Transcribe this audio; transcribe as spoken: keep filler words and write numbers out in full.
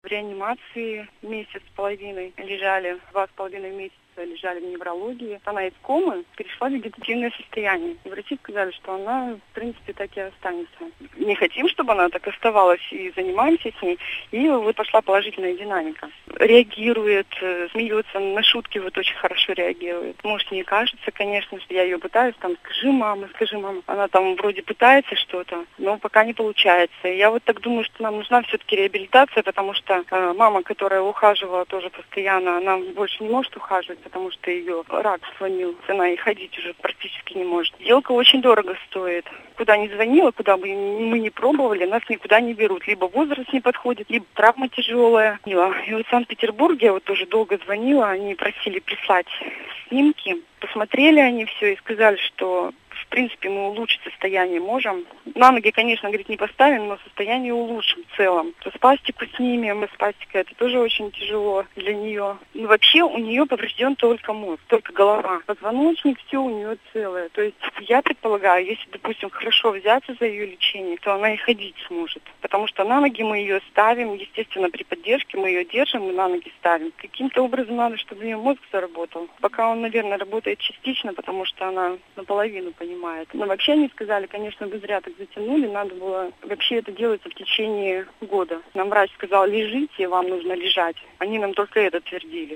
реанимации месяц с половиной лежали, два с половиной месяца лежали в неврологии. Она из комы перешла в вегетативное состояние. И врачи сказали, что она, в принципе, так и останется. Не хотим, чтобы она так оставалась, и занимаемся с ней. И вот пошла положительная динамика. Реагирует, смеется, на шутки вот очень хорошо реагирует. Может, не кажется, конечно, что я ее пытаюсь, там, скажи, мама, скажи, мама. Она там вроде пытается что-то, но пока не получается. И я вот так думаю, что нам нужна все-таки реабилитация, потому что э, мама, которая ухаживала тоже постоянно, она больше не может ухаживать, потому что ее рак сломил. Она и ходить уже практически не может. Сделка очень дорого стоит. Куда ни звонила, куда бы мы ни пробовали, нас никуда не берут. Либо возраст не подходит, либо травма тяжелая. И вот в Санкт-Петербурге я вот тоже долго звонила, они просили прислать снимки. Посмотрели они все и сказали, что в принципе мы улучшить состояние можем. На ноги, конечно, говорит, не поставим, но состояние улучшим в целом. То спастику снимем, спастика это тоже очень тяжело для нее. И вообще у нее поврежден только мозг, только голова. Позвоночник, все у нее целое. То есть я предполагаю, если, допустим, хорошо взяться за ее лечение, то она и ходить сможет. Потому что на ноги мы ее ставим, естественно, при поддержке мы ее держим и на ноги ставим. Каким-то образом надо, чтобы у нее мозг заработал. Пока он, наверное, работает частично, потому что она наполовину понимает. Но вообще они сказали, конечно, вы зря так затянули, надо было вообще это делается в течение года. Нам врач сказал, лежите, вам нужно лежать. Они нам только это твердили.